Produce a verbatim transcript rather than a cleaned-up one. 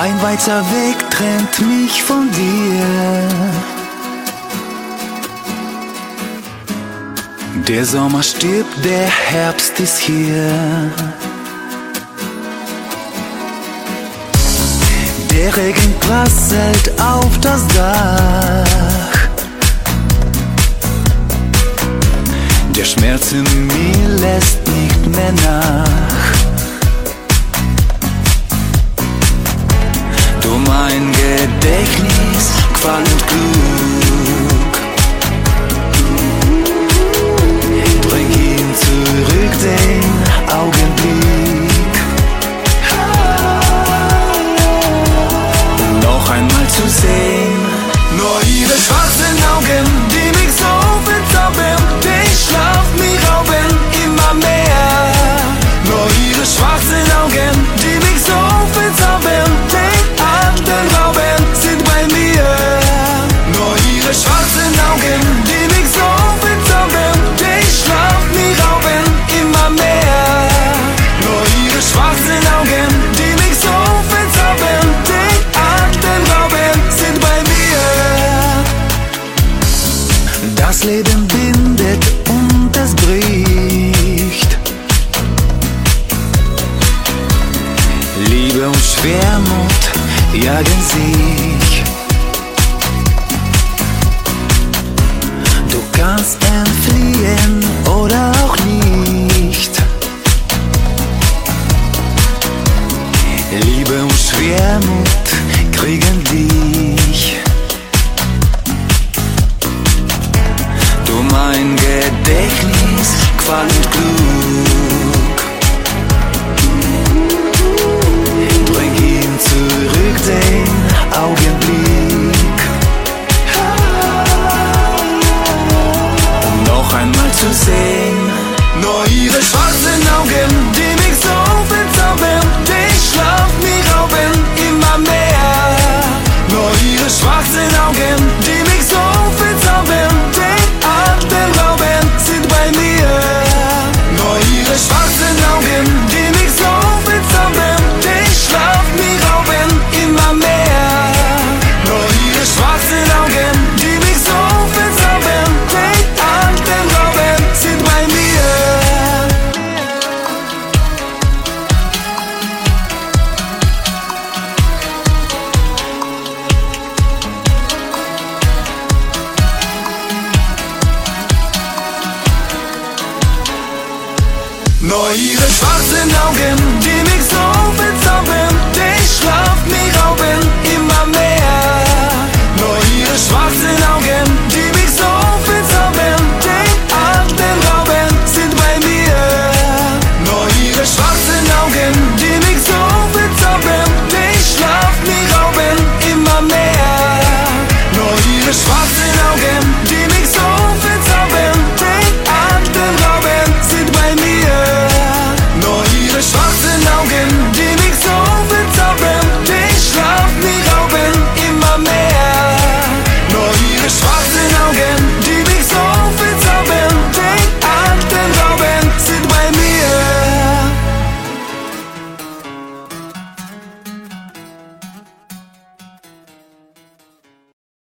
Ein weiter Weg trennt mich von dir. Der Sommer stirbt, der Herbst ist hier. Der Regen prasselt auf das Dach. Der Schmerz in mir lässt nicht mehr nach. Du mein Gedächtnis, Qual und Glück. Bring ihn zurück, den Augenblick. Noch einmal zu sehen, nur ihre schwarzen Augen, die mich so verzaubern, den Schlaf mich rauben, immer mehr. Nur ihre schwarzen Augen, die mich so verzaubern, den Atem rauben, sind bei mir. Nur ihre schwarzen Augen, die mich so verzaubern, den Schlaf mich rauben, immer mehr. Nur ihre schwarzen Augen, die mich so verzaubern, den Atem rauben, sind bei mir. Das Leben bindet und es bricht. Liebe und Schwermut jagen sich. Du kannst entfliehen oder auch nicht. Liebe und Schwermut kriegen dich. Du mein Gedächtnis, Qual und Glück. Bring ihn zurück, den Augenblick. Um noch einmal zu sehen, nur ihre schwarzen Augen, die mich so verzaubern, den Schlaf mich rauben, immer mehr. Nur ihre schwarzen Augen, die mich so verzaubern, den Atem rauben, sind bei mir. Nur ihre schwarzen Augen, die mich so verzaubern, den Schlaf mich rauben, immer mehr. Nur ihre schwarzen Augen, die mich so verzaubern, den Atem rauben, sind bei mir. Nur ihre schwarzen Augen, die mich so verzaubern, den Schlaf mich rauben, immer mehr.